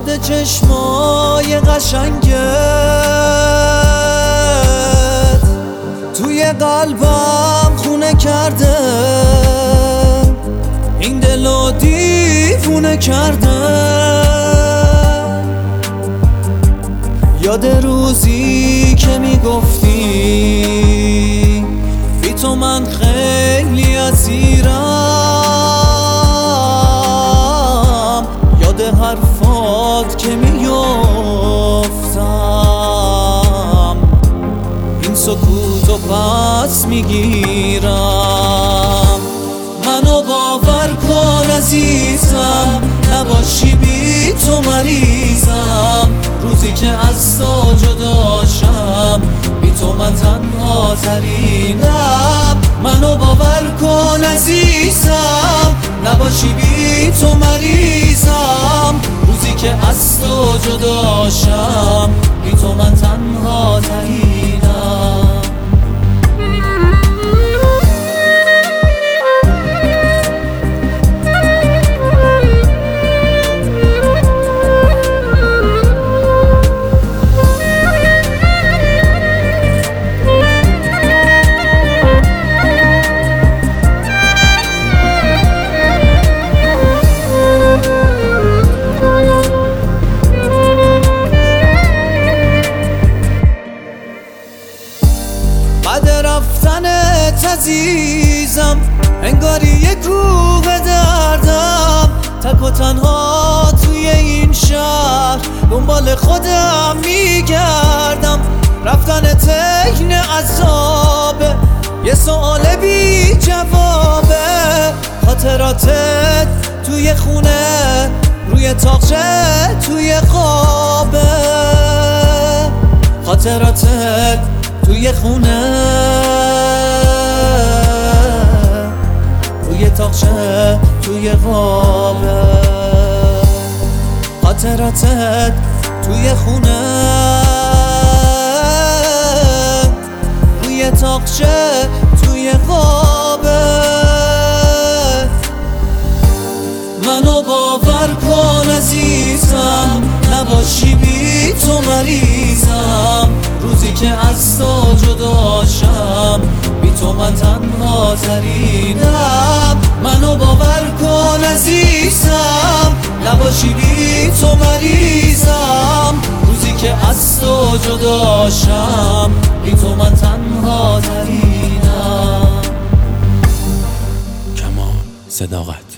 یاد چشمای قشنگت توی قلبم خونه کرده، این دلو دیوونه کرده. یاد روزی که میگفتی بی تو من خیلی اسیرم، یاد حرفات که میافتم این سکوتو پس میگیرم. منو باور کن عزیزم، نباشی بی تو مریضم. روزی که از تو جدا شم بی تو من تنها ترینم. منو باور کن عزیزم، نباشی بی تو مریضم. روزی که از تو جدا شم بی تو من تنها ترینم. بعد رفتنت عزیزم انگاری یه کوه دردم، تک و تنها توی این شهر دنبال خودم میگردم. رفتنت این عذابه، یه سوال بی جوابه. خاطراتت توی خونه، روی تاقچه توی خوابه. خاطراتت توی خونه، روی تاقچه توی خوابه. خاطراتت توی خونه، روی تاقچه توی خوابه. منو باور کن عزیزم، نباشی بی تو مریضم. روزی که از تو جدا شم بی تو من تنها ترینم. منو باور کن عزیزم، نباشی بی تو مریضم. روزی که از تو جدا شم بی تو من تنها ترینم. کمال صداقت.